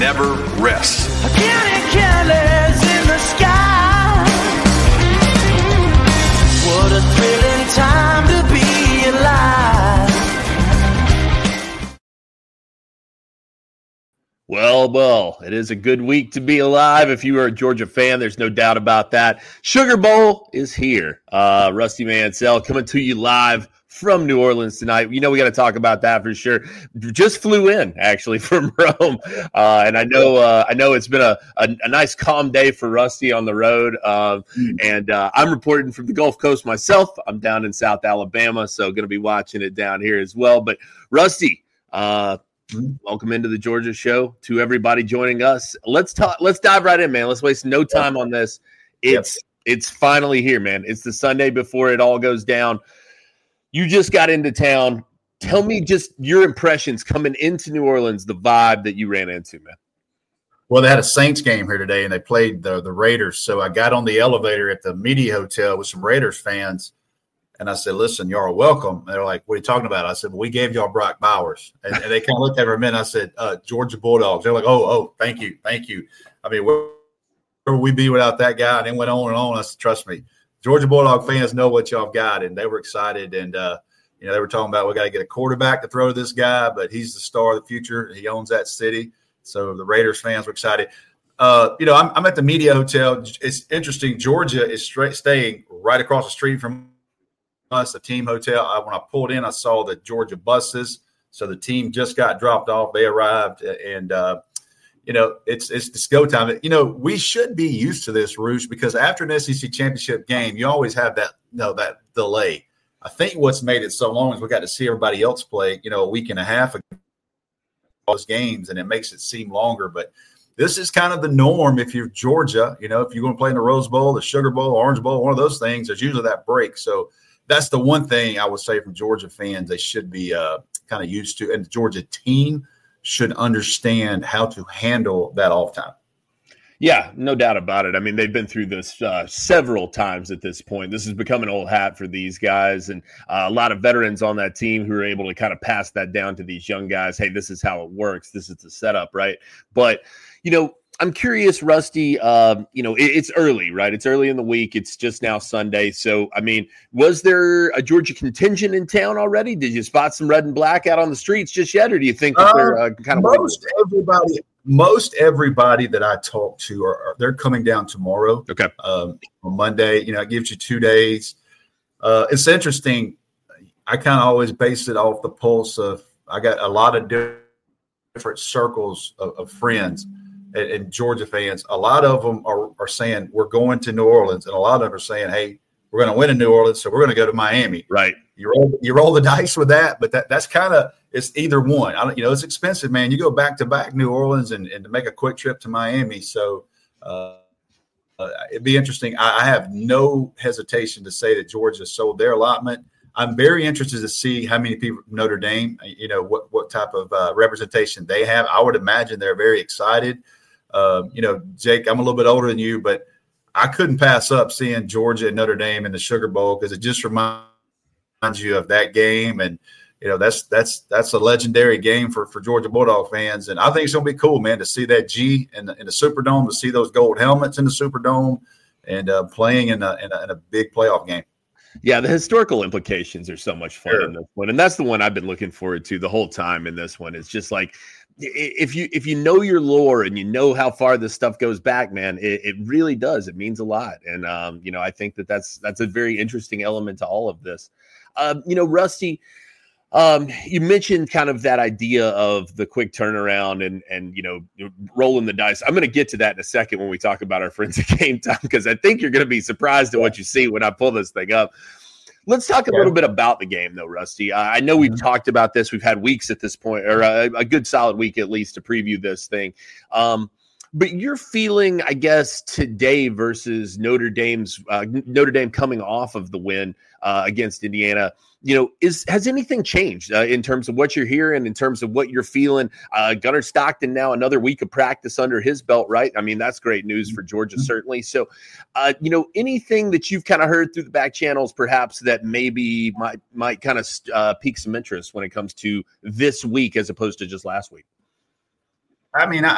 never rests. Careless in the sky. What a thrilling time to be alive. Well, it is a good week to be alive. If you are a Georgia fan, there's no doubt about that. Sugar Bowl is here. Rusty Mansell coming to you live from New Orleans tonight. You know, we got to talk about that for sure. Just flew in actually from Rome, and I know it's been a nice calm day for Rusty on the road. And I'm reporting from the Gulf Coast myself. I'm down in South Alabama, so going to be watching it down here as well. But Rusty, welcome into the Georgia Show. To everybody joining us, let's dive right in, man. Let's waste no time on this. It's finally here, man. It's the Sunday before it all goes down. You just got into town. Tell me just your impressions coming into New Orleans, the vibe that you ran into, man. Well, they had a Saints game here today, and they played the Raiders. So I got on the elevator at the Media Hotel with some Raiders fans, and I said, listen, y'all are welcome. And they're like, what are you talking about? I said, well, we gave y'all Brock Bowers. And they kind of looked at me for a minute. I said, Georgia Bulldogs. They're like, oh, thank you. I mean, where would we be without that guy? And it went on and on. I said, trust me. Georgia Bulldog fans know what y'all got, and they were excited. And, they were talking about we got to get a quarterback to throw to this guy, but he's the star of the future. He owns that city. So the Raiders fans were excited. I'm at the Media Hotel. It's interesting. Georgia is staying right across the street from us, the team hotel. When I pulled in, I saw the Georgia buses. So the team just got dropped off. They arrived, and it's go time. We should be used to this, Roosh, because after an SEC championship game, you always have that delay. I think what's made it so long is we got to see everybody else play, a week and a half ago, those games, and it makes it seem longer. But this is kind of the norm if you're Georgia. If you're going to play in the Rose Bowl, the Sugar Bowl, Orange Bowl, one of those things, there's usually that break. So that's the one thing I would say from Georgia fans they should be kind of used to, and the Georgia team should understand how to handle that off time. Yeah, no doubt about it. I mean, they've been through this several times at this point. This has become an old hat for these guys, and a lot of veterans on that team who are able to kind of pass that down to these young guys. Hey, this is how it works. This is the setup, right? But, I'm curious, Rusty, it's early, right? It's early in the week. It's just now Sunday. So, I mean, was there a Georgia contingent in town already? Did you spot some red and black out on the streets just yet? Or do you think that they're kind of most everybody that I talk to they're coming down tomorrow. Okay. On Monday, it gives you 2 days. It's interesting. I kind of always base it off the pulse of, I got a lot of different circles of friends and Georgia fans. A lot of them are saying we're going to New Orleans, and a lot of them are saying, hey, we're going to win in New Orleans, so we're going to go to Miami. Right. You roll the dice with that, but that's kind of, it's either one. It's expensive, man. You go back to back New Orleans and to make a quick trip to Miami. So it'd be interesting. I have no hesitation to say that Georgia sold their allotment. I'm very interested to see how many people from Notre Dame, what type of representation they have. I would imagine they're very excited. Jake, I'm a little bit older than you, but I couldn't pass up seeing Georgia and Notre Dame in the Sugar Bowl because it just reminds you of that game. And, that's a legendary game for Georgia Bulldog fans. And I think it's going to be cool, man, to see that G in the Superdome, to see those gold helmets in the Superdome and playing in a big playoff game. Yeah, the historical implications are so much fun in this one. And that's the one I've been looking forward to the whole time in this one. It's just like, if you know your lore and you know how far this stuff goes back, man, it really does. It means a lot. And, I think that's a very interesting element to all of this. Rusty, you mentioned kind of that idea of the quick turnaround and rolling the dice. I'm going to get to that in a second when we talk about our friends at Game Time, because I think you're going to be surprised at what you see when I pull this thing up. Let's talk a little bit about the game, though, Rusty. I know we've talked about this. We've had weeks at this point, or a good solid week at least, to preview this thing. But you're feeling, I guess, today versus Notre Dame coming off of the win against Indiana. Has anything changed in terms of what you're hearing, in terms of what you're feeling? Gunnar Stockton now another week of practice under his belt, right? I mean, that's great news for Georgia, certainly. So, anything that you've kind of heard through the back channels, perhaps that maybe might kind of pique some interest when it comes to this week as opposed to just last week? I mean,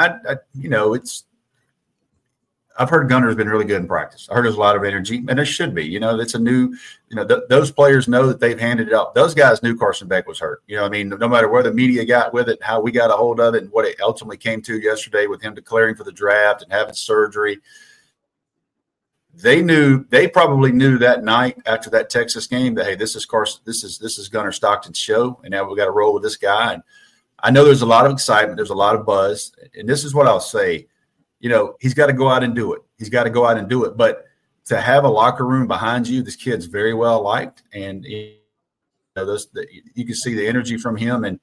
I've heard Gunner's been really good in practice. I heard there's a lot of energy, and there should be. It's a new. Those players know that they've handed it up. Those guys knew Carson Beck was hurt. I mean, no matter where the media got with it, how we got a hold of it, and what it ultimately came to yesterday with him declaring for the draft and having surgery. They probably knew that night after that Texas game that, hey, this is Carson, this is Gunner Stockton's show, and now we got to roll with this guy. And I know there's a lot of excitement, there's a lot of buzz, and this is what I'll say. He's got to go out and do it. He's got to go out and do it. But to have a locker room behind you, this kid's very well liked, and you can see the energy from him. And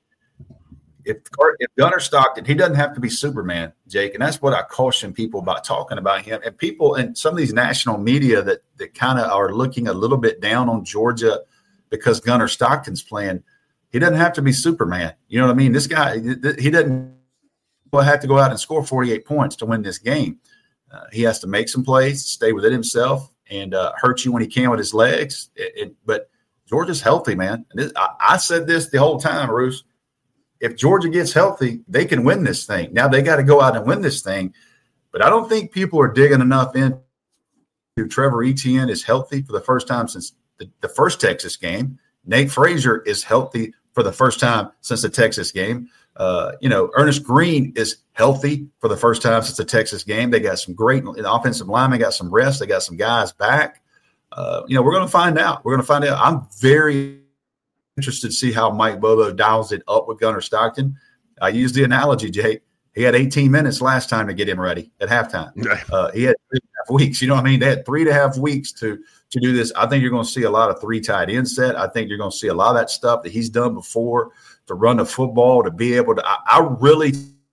if Gunner Stockton, he doesn't have to be Superman, Jake, and that's what I caution people about talking about him. And people and some of these national media that kind of are looking a little bit down on Georgia because Gunner Stockton's playing. He doesn't have to be Superman. You know what I mean? This guy, he doesn't have to go out and score 48 points to win this game. He has to make some plays, stay within himself, and hurt you when he can with his legs. But Georgia's healthy, man. And I said this the whole time, Bruce. If Georgia gets healthy, they can win this thing. Now they got to go out and win this thing. But I don't think people are digging enough into Trevor Etienne is healthy for the first time since the first Texas game. Nate Frazier is healthy for the first time since the Texas game. Ernest Green is healthy for the first time since the Texas game. They got some great offensive linemen, got some rest. They got some guys back. We're going to find out. I'm very interested to see how Mike Bobo dials it up with Gunner Stockton. I used the analogy, Jake. He had 18 minutes last time to get him ready at halftime. He had 3.5 weeks. You know what I mean? They had 3.5 weeks to do this. I think you're going to see a lot of 3 tight end set. I think you're going to see a lot of that stuff that he's done before to run the football, to be able to – I really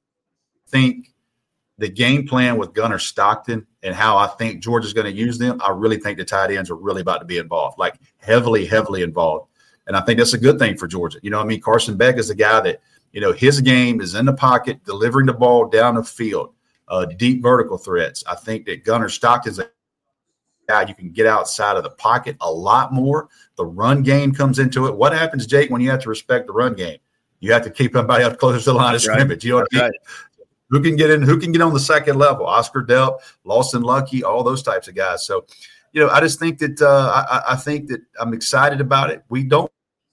think the game plan with Gunner Stockton and how I think Georgia's going to use them, I really think the tight ends are really about to be involved, like heavily, heavily involved. And I think that's a good thing for Georgia. You know what I mean? Carson Beck is a guy that, his game is in the pocket, delivering the ball down the field, deep vertical threats. I think that Gunner Stockton's a guy you can get outside of the pocket a lot more. The run game comes into it. What happens, Jake, when you have to respect the run game? You have to keep somebody up close to the line of scrimmage. You know what I mean? Right. Who can get in? Who can get on the second level? Oscar Delp, Lawson Lucky, all those types of guys. So, I just think that I think that I'm excited about it. We don't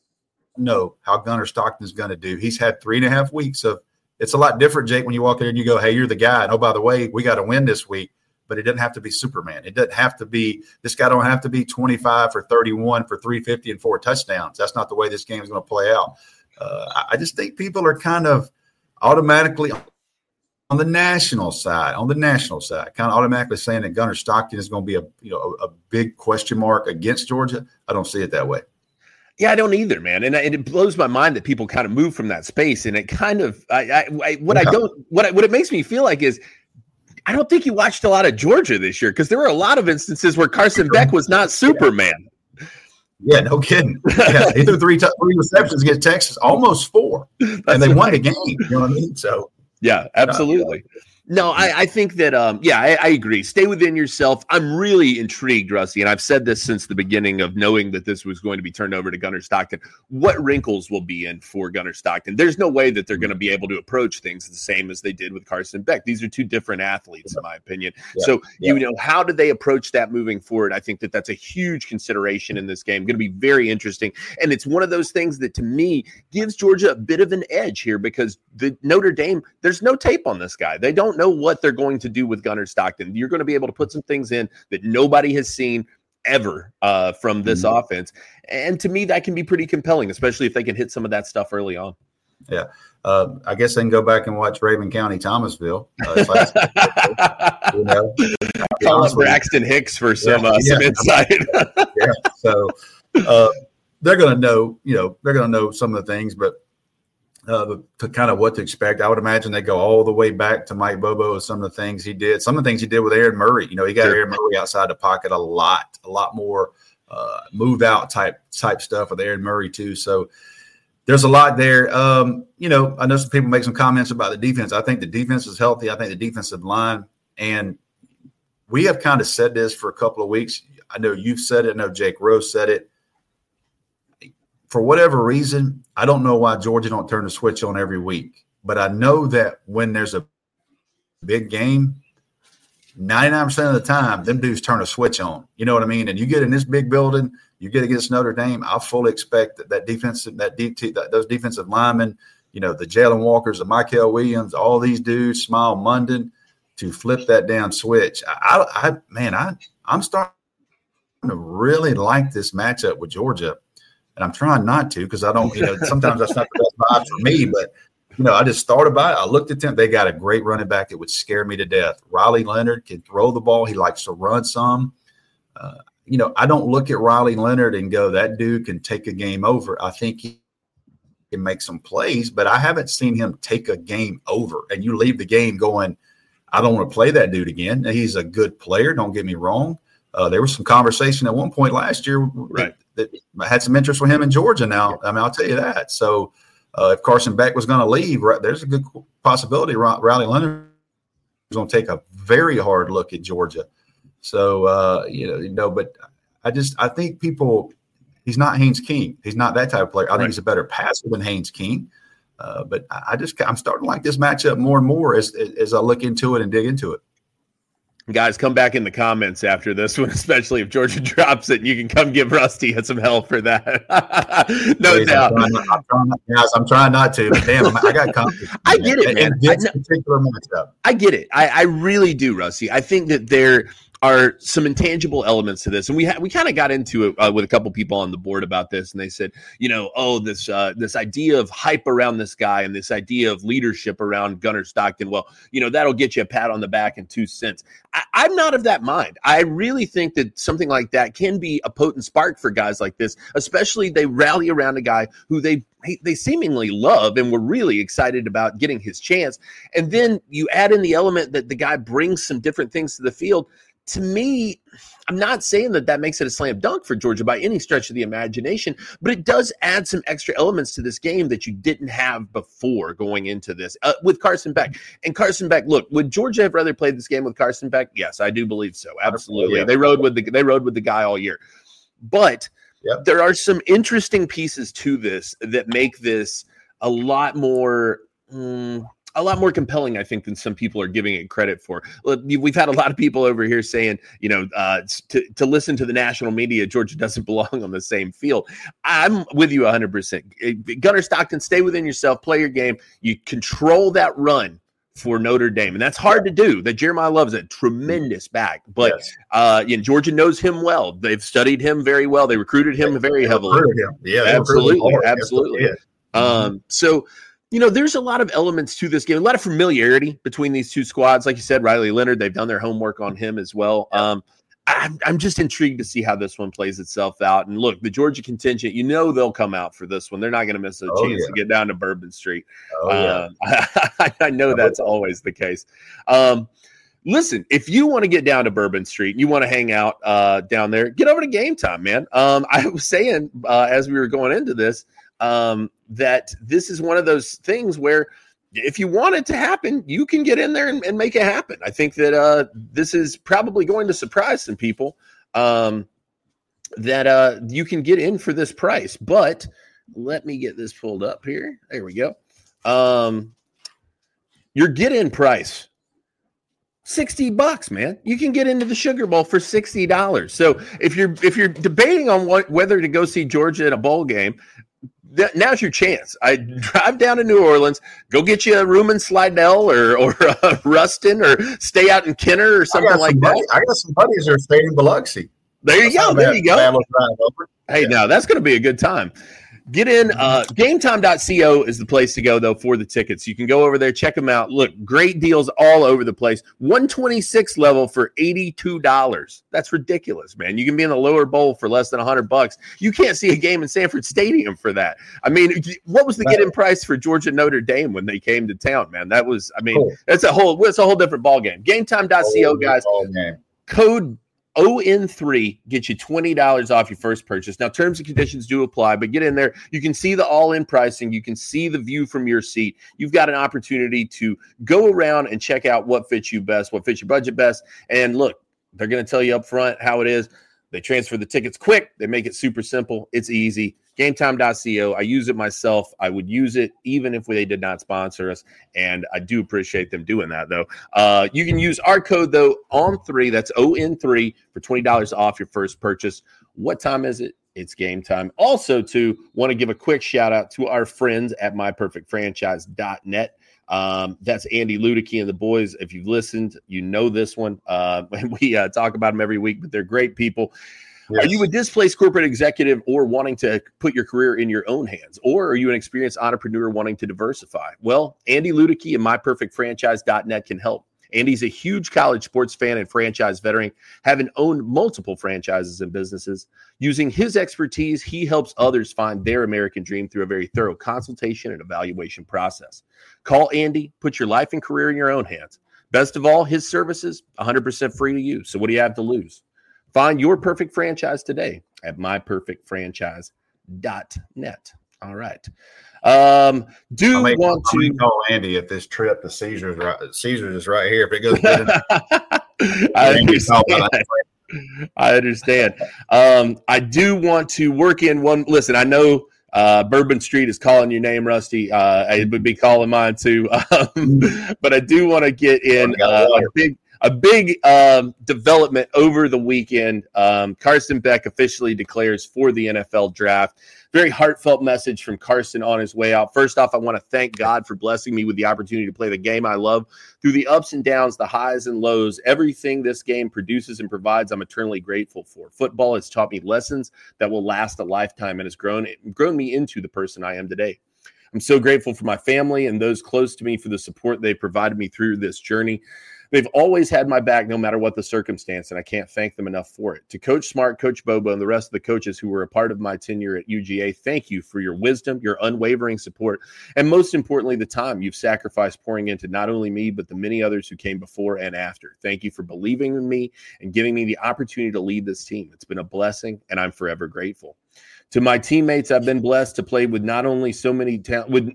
know how Gunner Stockton is going to do. He's had 3.5 weeks of – it's a lot different, Jake, when you walk there and you go, hey, you're the guy. And, oh, by the way, we got to win this week. But it doesn't have to be Superman. It doesn't have to be – this guy don't have to be 25 for 31 for 350 and 4 touchdowns. That's not the way this game is going to play out. I just think people are kind of automatically on the national side, kind of automatically saying that Gunner Stockton is going to be a big question mark against Georgia. I don't see it that way. Yeah, I don't either, man. And it blows my mind that people kind of move from that space. And it kind of, what it makes me feel like is, I don't think you watched a lot of Georgia this year because there were a lot of instances where Carson Beck was not Superman. Yeah, no kidding. Yeah, he threw 3 receptions against Texas, almost 4, and they won the game. You know what I mean? So yeah, absolutely. No, I think that, I agree. Stay within yourself. I'm really intrigued, Rusty, and I've said this since the beginning of knowing that this was going to be turned over to Gunner Stockton. What wrinkles will be in for Gunner Stockton? There's no way that they're going to be able to approach things the same as they did with Carson Beck. These are 2 different athletes, in my opinion. Yeah. So, how do they approach that moving forward? I think that that's a huge consideration in this game. Going to be very interesting. And it's one of those things that, to me, gives Georgia a bit of an edge here because the Notre Dame, there's no tape on this guy. They don't know what they're going to do with Gunner Stockton. You're going to be able to put some things in that nobody has seen ever from this offense. And to me, that can be pretty compelling, especially if they can hit some of that stuff early on. Yeah. I guess they can go back and watch Raven County, Thomasville. Call up Braxton Hicks for some insight. Yeah. So they're going to know, some of the things, but to kind of what to expect. I would imagine they go all the way back to Mike Bobo and some of the things he did. Some of the things he did with Aaron Murray. He got Aaron Murray outside the pocket a lot more move out type stuff with Aaron Murray too. So there's a lot there. I know some people make some comments about the defense. I think the defense is healthy. I think the defensive line, and we have kind of said this for a couple of weeks. I know you've said it. I know Jake Rose said it. For whatever reason, I don't know why Georgia don't turn the switch on every week. But I know that when there's a big game, 99% of the time, them dudes turn a switch on. You know what I mean? And you get in this big building, you get against Notre Dame. I fully expect that those defensive linemen, the Jalen Walkers, the Michael Williams, all these dudes, Smile Munden, to flip that damn switch. I'm starting to really like this matchup with Georgia, and I'm trying not to because I don't. Sometimes that's not the best vibe for me, but. I just thought about it. I looked at them. They got a great running back that would scare me to death. Riley Leonard can throw the ball. He likes to run some. I don't look at Riley Leonard and go, that dude can take a game over. I think he can make some plays, but I haven't seen him take a game over. And you leave the game going, I don't want to play that dude again. And he's a good player. Don't get me wrong. There was some conversation at one point last year that had some interest with him in Georgia now. I mean, I'll tell you that. So, if Carson Beck was going to leave, there's a good possibility Riley Leonard is going to take a very hard look at Georgia. So, but I think he's not Haynes King. He's not that type of player. I think he's a better passer than Haynes King. But I'm starting to like this matchup more and more as I look into it and dig into it. Guys, come back in the comments after this one, especially if Georgia drops it. You can come give Rusty some help for that. No doubt. I'm trying not to, but damn, I got confidence. I get it, man. In this particular matchup. I get it. I really do, Rusty. I think that there are some intangible elements to this, and we kind of got into it with a couple people on the board about this, and they said, this idea of hype around this guy and this idea of leadership around Gunnar Stockton. Well, that'll get you a pat on the back and 2 cents. I'm not of that mind. I really think that something like that can be a potent spark for guys like this, especially they rally around a guy who they seemingly love and were really excited about getting his chance. And then you add in the element that the guy brings some different things to the field. To me, I'm not saying that makes it a slam dunk for Georgia by any stretch of the imagination, but it does add some extra elements to this game that you didn't have before going into this with Carson Beck. And Carson Beck, look, would Georgia have rather played this game with Carson Beck? Yes, I do believe so. Absolutely. Yeah. They rode with the guy all year. But there are some interesting pieces to this that make this a lot more compelling, I think, than some people are giving it credit for. We've had a lot of people over here saying, to listen to the national media, Georgia doesn't belong on the same field. I'm with you 100%. Gunnar Stockton, stay within yourself, play your game. You control that run for Notre Dame, and that's hard to do. That Jeremiah Love's a tremendous back, but Georgia knows him well. They've studied him very well. They recruited him very heavily. Yeah, absolutely. So. There's a lot of elements to this game, a lot of familiarity between these two squads. Like you said, Riley Leonard, they've done their homework on him as well. I'm just intrigued to see how this one plays itself out. And look, the Georgia contingent, they'll come out for this one. They're not going to miss a chance to get down to Bourbon Street. I know that's always the case. Listen, if you want to get down to Bourbon Street and you want to hang out down there, get over to Game Time, man. I was saying as we were going into this, that this is one of those things where if you want it to happen, you can get in there and make it happen. I think that this is probably going to surprise some people that you can get in for this price. But let me get this pulled up here. There we go. Your get-in price. $60, man. You can get into the Sugar Bowl for $60. So if you're debating on whether to go see Georgia in a bowl game, now's your chance. I drive down to New Orleans, go get you a room in Slidell or Ruston, or stay out in Kenner or something like that. I got some buddies that are staying in Biloxi. There you go. Hey, now that's going to be a good time. Get in. GameTime.co is the place to go, though, for the tickets. You can go over there, check them out. Look, great deals all over the place. 126 level for $82. That's ridiculous, man. You can be in the lower bowl for less than $100. You can't see a game in Sanford Stadium for that. I mean, what was the get-in price for Georgia Notre Dame when they came to town, man? That was, it's a whole different ball game. GameTime.co, guys. Code ON3 gets you $20 off your first purchase. Now, terms and conditions do apply, but get in there. You can see the all-in pricing. You can see the view from your seat. You've got an opportunity to go around and check out what fits you best, what fits your budget best. And look, they're going to tell you up front how it is. They transfer the tickets quick. They make it super simple. It's easy. GameTime.co. I use it myself. I would use it even if they did not sponsor us, and I do appreciate them doing that, though. You can use our code, though, ON3, that's ON3, for $20 off your first purchase. What time is it? It's game time. Also, to want to give a quick shout out to our friends at myperfectfranchise.net. That's Andy Ludicky and the boys. If you've listened, you know this one. And we talk about them every week, but they're great people. Yes. Are you a displaced corporate executive or wanting to put your career in your own hands? Or are you an experienced entrepreneur wanting to diversify? Well, Andy Ludicky and myperfectfranchise.net can help. Andy's a huge college sports fan and franchise veteran, having owned multiple franchises and businesses. Using his expertise, he helps others find their American dream through a very thorough consultation and evaluation process. Call Andy, put your life and career in your own hands. Best of all, his services, 100% free to use. So what do you have to lose? Find your perfect franchise today at myperfectfranchise.net. All right. Want to call Andy if this trip to Caesars is right here. If it goes good I understand. I do want to work in one. Listen, I know Bourbon Street is calling your name, Rusty. I would be calling mine too. But I do want to get in a big development over the weekend. Carson Beck officially declares for the NFL draft. Very heartfelt message from Carson on his way out. First off, I want to thank God for blessing me with the opportunity to play the game I love. Through the ups and downs, the highs and lows, everything this game produces and provides, I'm eternally grateful for. Football has taught me lessons that will last a lifetime and has grown me into the person I am today. I'm so grateful for my family and those close to me for the support they've provided me through this journey. They've always had my back no matter what the circumstance, and I can't thank them enough for it. To Coach Smart, Coach Bobo, and the rest of the coaches who were a part of my tenure at UGA, thank you for your wisdom, your unwavering support, and most importantly, the time you've sacrificed pouring into not only me, but the many others who came before and after. Thank you for believing in me and giving me the opportunity to lead this team. It's been a blessing, and I'm forever grateful. To my teammates, I've been blessed to play with not only so many talented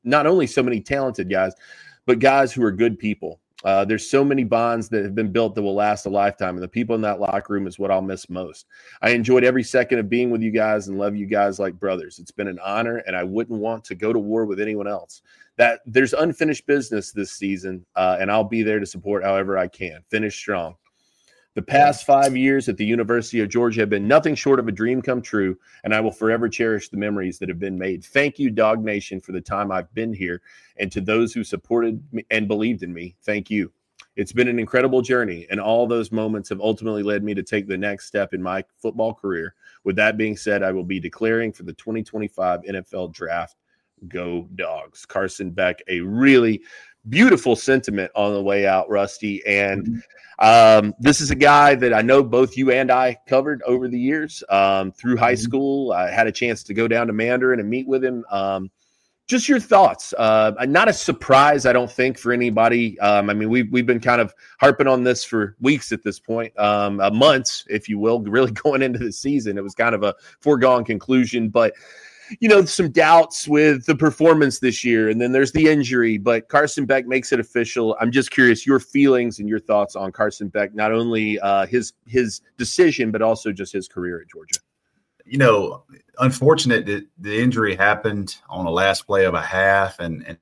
guys, but guys who are good people. There's so many bonds that have been built that will last a lifetime, and the people in that locker room is what I'll miss most. I enjoyed every second of being with you guys and love you guys like brothers. It's been an honor, and I wouldn't want to go to war with anyone else. That there's unfinished business this season, and I'll be there to support however I can. Finish strong. The past 5 years at the University of Georgia have been nothing short of a dream come true, and I will forever cherish the memories that have been made. Thank you, Dog Nation, for the time I've been here, and to those who supported me and believed in me, thank you. It's been an incredible journey, and all those moments have ultimately led me to take the next step in my football career. With that being said, I will be declaring for the 2025 NFL Draft. Go Dogs. Carson Beck, a really beautiful sentiment on the way out, Rusty. And this is a guy that I know both you and I covered over the years through high school. I had a chance to go down to Mandarin and meet with him. Just your thoughts. Not a surprise, I don't think, for anybody. I mean, we've been kind of harping on this for weeks at this point, months, if you will, really going into the season. It was kind of a foregone conclusion, but you know, some doubts with the performance this year, and then there's the injury, but Carson Beck makes it official. I'm just curious your feelings and your thoughts on Carson Beck, not only his decision, but also just his career at Georgia. You know, unfortunate that the injury happened on the last play of a half and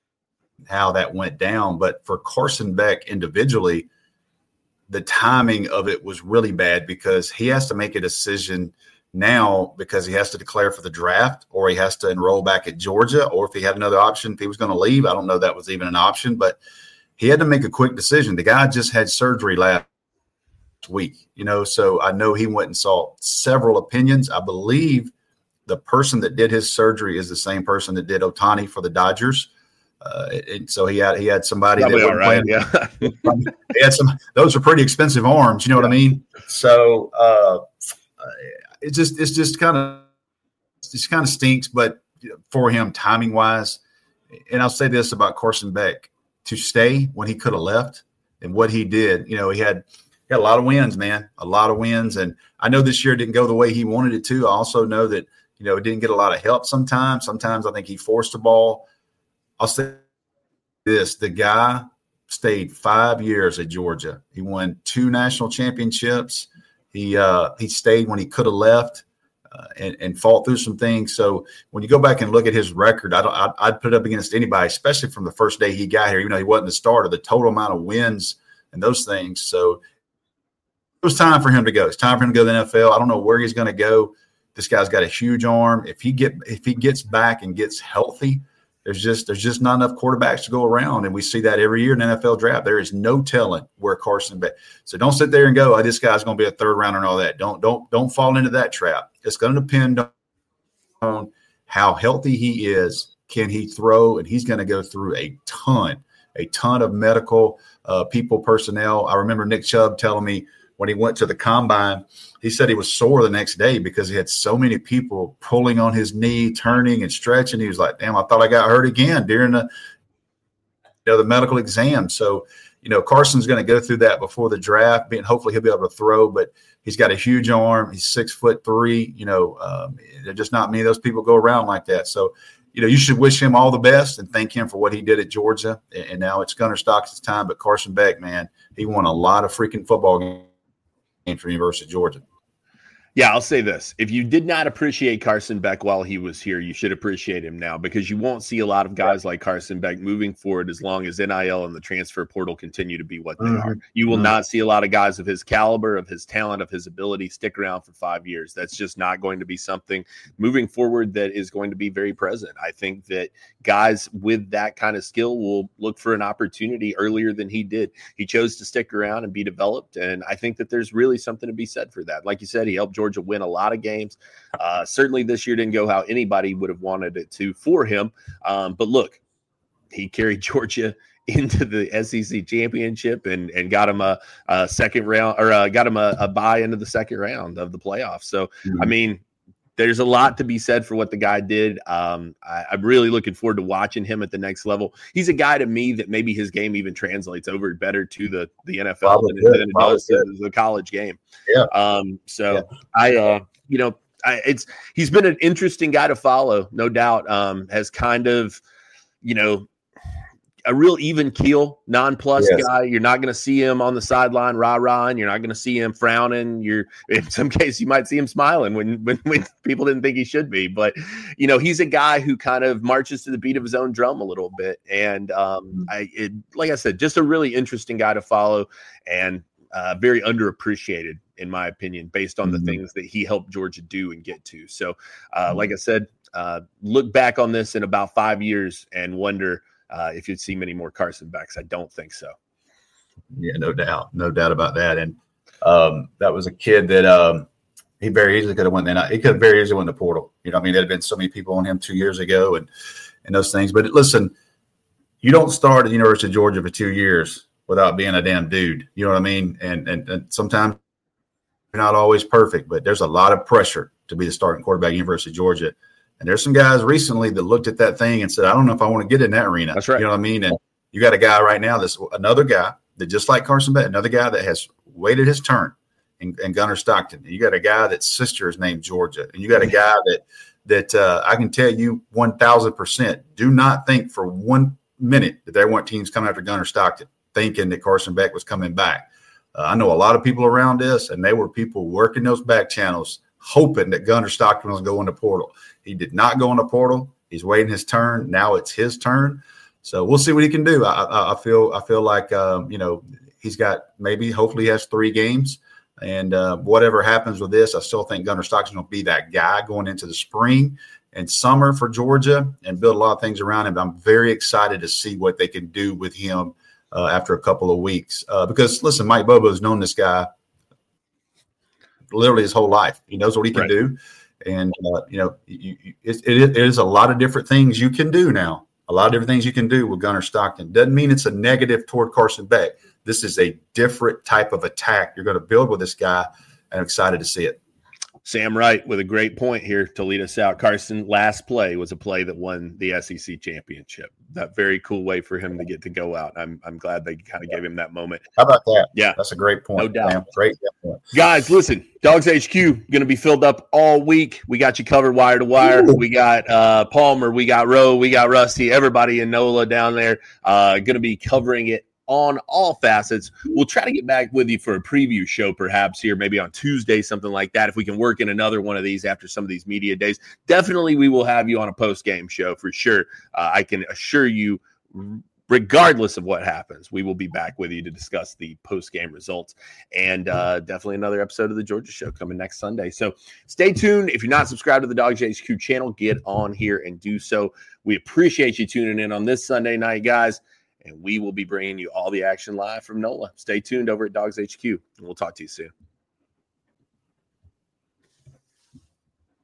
how that went down. But for Carson Beck individually, the timing of it was really bad because he has to make a decision now because he has to declare for the draft, or he has to enroll back at Georgia, or if he had another option, if he was going to leave. I don't know that was even an option, but he had to make a quick decision. The guy just had surgery last week, you know, so I know he went and saw several opinions. I believe the person that did his surgery is the same person that did Ohtani for the Dodgers. And so he had somebody probably that all right, yeah. He had some. Those are pretty expensive arms, you know what I mean? So it just kind of stinks, but for him timing wise, and I'll say this about Carson Beck, to stay when he could have left and what he did, you know, he had a lot of wins, man, a lot of wins. And I know this year didn't go the way he wanted it to. I also know that, you know, it didn't get a lot of help sometimes. Sometimes I think he forced the ball. I'll say this, the guy stayed 5 years at Georgia. He won 2 national championships. He stayed when he could have left. and fought through some things. So when you go back and look at his record, I'd put it up against anybody, especially from the first day he got here, even though he wasn't the starter, the total amount of wins and those things. So it was time for him to go. It's time for him to go to the NFL. I don't know where he's going to go. This guy's got a huge arm. If he gets back and gets healthy, there's just not enough quarterbacks to go around, and we see that every year in the NFL draft. There is no telling where Carson Beck. So don't sit there and go, "Oh, this guy's going to be a third rounder" and all that. Don't fall into that trap. It's going to depend on how healthy he is. Can he throw? And he's going to go through a ton of medical personnel. I remember Nick Chubb telling me when he went to the combine, he said he was sore the next day because he had so many people pulling on his knee, turning and stretching. He was like, damn, I thought I got hurt again during the medical exam. So, Carson's going to go through that before the draft, and hopefully he'll be able to throw, but he's got a huge arm. He's 6'3". There's just not many of those people go around like that. So, you should wish him all the best and thank him for what he did at Georgia. And now it's Gunnar Stockton's time, but Carson Beck, man, he won a lot of freaking football games for University of Georgia. Yeah, I'll say this. If you did not appreciate Carson Beck while he was here, you should appreciate him now, because you won't see a lot of guys like Carson Beck moving forward as long as NIL and the transfer portal continue to be what they are. You will not see a lot of guys of his caliber, of his talent, of his ability stick around for 5 years. That's just not going to be something moving forward that is going to be very present. I think that guys with that kind of skill will look for an opportunity earlier than he did. He chose to stick around and be developed, and I think that there's really something to be said for that. Like you said, he helped Georgia win a lot of games. Certainly this year didn't go how anybody would have wanted it to for him. But look, he carried Georgia into the SEC championship and got him a second round, or got him a bye into the second round of the playoffs. So, I mean, there's a lot to be said for what the guy did. I'm really looking forward to watching him at the next level. He's a guy to me that maybe his game even translates over better to the NFL than it does to the college game. Yeah. He's been an interesting guy to follow, no doubt. Has kind of, a real even keel, non-plus guy. You're not going to see him on the sideline rah-rah, and you're not going to see him frowning. In some cases, you might see him smiling when people didn't think he should be. But, he's a guy who kind of marches to the beat of his own drum a little bit. And like I said, just a really interesting guy to follow, and very underappreciated, in my opinion, based on the things that he helped Georgia do and get to. So, like I said, look back on this in about 5 years and wonder if you'd see many more Carson Becks. I don't think so. Yeah, no doubt about that. And that was a kid that he very easily could have went. He could have very easily went to portal. There had been so many people on him 2 years ago and those things. But listen, you don't start at the University of Georgia for 2 years without being a damn dude. You know what I mean? And sometimes you're not always perfect, but there's a lot of pressure to be the starting quarterback at University of Georgia. And there's some guys recently that looked at that thing and said, I don't know if I want to get in that arena. That's right. You know what I mean? And you got a guy right now that's another guy that, just like Carson Beck, another guy that has waited his turn and Gunnar Stockton. And you got a guy that's sister is named Georgia. And you got a guy that I can tell you 1,000%, do not think for 1 minute that there weren't teams coming after Gunnar Stockton thinking that Carson Beck was coming back. I know a lot of people around this, and they were people working those back channels hoping that Gunnar Stockton was going to portal. He did not go in the portal. He's waiting his turn. Now it's his turn. So we'll see what he can do. I feel like, he's got hopefully he has 3 games. And whatever happens with this, I still think Gunnar Stockton's going to be that guy going into the spring and summer for Georgia and build a lot of things around him. But I'm very excited to see what they can do with him after a couple of weeks. Because, listen, Mike Bobo has known this guy literally his whole life. He knows what he can do. And, it is a lot of different things you can do now. A lot of different things you can do with Gunnar Stockton. Doesn't mean it's a negative toward Carson Beck. This is a different type of attack you're going to build with this guy, and I'm excited to see it. Sam Wright with a great point here to lead us out. Carson, last play was a play that won the SEC championship. That very cool way for him to get to go out. I'm glad they kind of gave him that moment. How about that? Yeah. That's a great point. No doubt. Man. Great point. Guys, listen, Dogs HQ going to be filled up all week. We got you covered wire to wire. Ooh. We got Palmer, we got Rowe, we got Rusty, everybody in NOLA down there going to be covering it on all facets. We'll try to get back with you for a preview show, perhaps here, maybe on Tuesday, something like that. If we can work in another one of these after some of these media days, definitely we will have you on a post-game show for sure. I can assure you, regardless of what happens, we will be back with you to discuss the post-game results, and definitely another episode of the Georgia Show coming next Sunday. So stay tuned. If you're not subscribed to the Dogs HQ channel, get on here and do so. We appreciate you tuning in on this Sunday night, guys, and we will be bringing you all the action live from NOLA. Stay tuned over at Dogs HQ, and we'll talk to you soon.